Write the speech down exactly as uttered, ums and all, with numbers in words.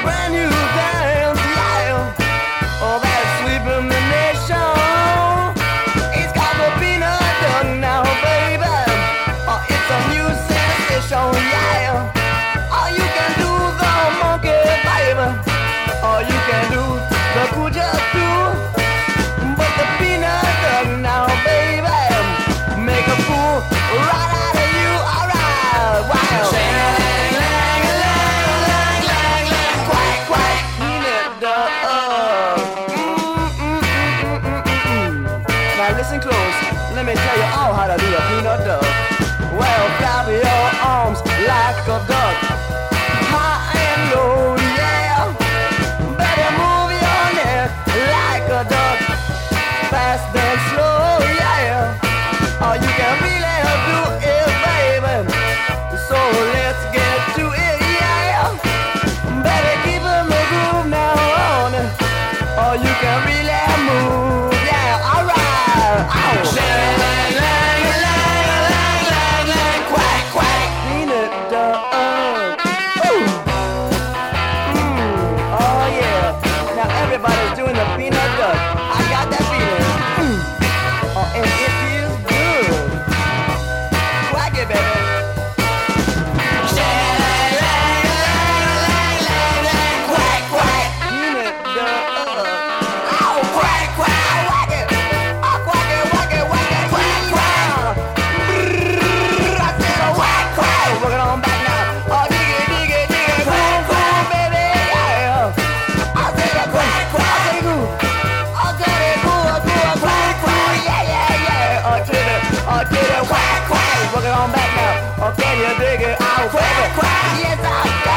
brand new dance, yeah. Oh, that's sweeping the nation. It's got the peanut dug now, baby. Oh, it's a new sensation, yeah. Oh, you can do the monkey, baby. Oh, you can do the kuja too. But the peanut dug now, baby, make a fool right out of you, alright, wow. Quack, quack, peanut dug. Mm, mm, mm, mm, mm, mm. Now listen close, let me tell you all how to do a peanut dug. Well, flap your arms like a duck, high and low, yeah. Better move your neck like a duck, fast and slow, yeah. Oh, you can really do it, baby. So let's get to it, yeah. Better keep in the groove now on. Oh, you can really move, yeah. Alright. Ow. Quack, quack. Peanut dug. Ooh. Mm. Oh, yeah. Now everybody's doing the peanut dug. I got that feeling. Mm. Oh, and it feels good. Quack it, baby. Quack, quack. Peanut dug. Ow, quack, quack. I whack it. I quack it, whack it, whack it. Quack, quack. Brrrr, I said a whack, quack. Work it on back now. Oh, dig it, dig it, dig it. Boom, boom, baby, yeah. I said a quack, quack. I said it good. I said it good, good, quack, quack. Yeah, yeah, yeah. Oh, to the, oh, to the quack, quack. Work it on back now. Oh, can you dig it? I'll quack, quack. Yes, I can.